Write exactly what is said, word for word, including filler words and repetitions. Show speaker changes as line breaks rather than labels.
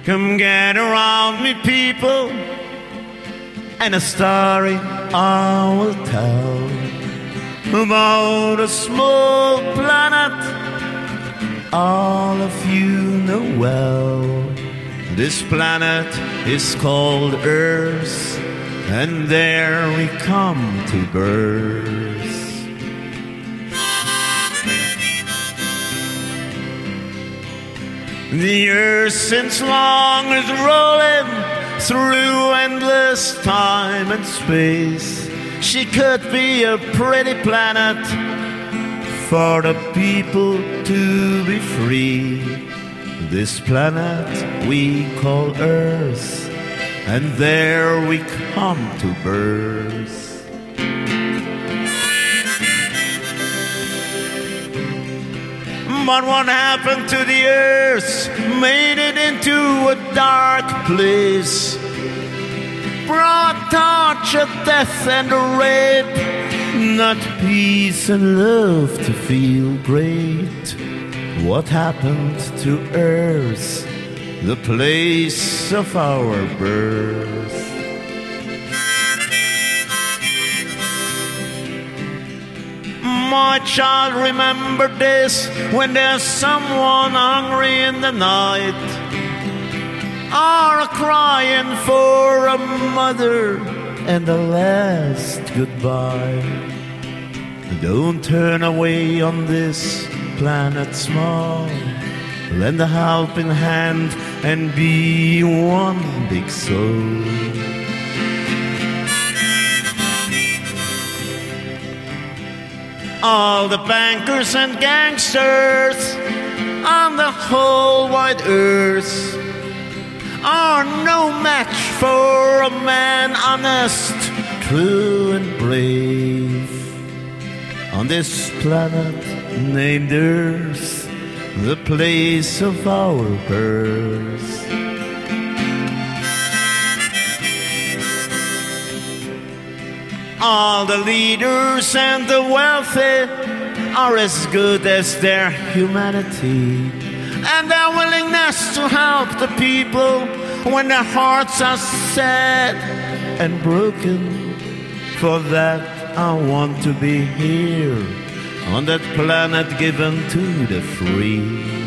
Come gather around me, people, and a story I will tell about a small planet all of you know well. This planet is called Earth, and there we come to birth. The earth since long is rolling through endless time and space. She could be a pretty planet for the people to be free. This planet we call Earth, and there we come to birth. But what happened to the earth made it into a dark place, brought torture, death and rape, not peace and love to feel great. What happened to earth, the place of our birth? My child, remember this, when there's someone hungry in the night, or crying for a mother and a last goodbye. Don't turn away on this planet small. Lend a helping hand and be one big soul. All the bankers and gangsters on the whole wide earth are no match for a man honest, true and brave. On this planet named Earth, the place of our birth. All the leaders and the wealthy are as good as their humanity and their willingness to help the people when their hearts are sad and broken. For that I want to be here on that planet given to the free.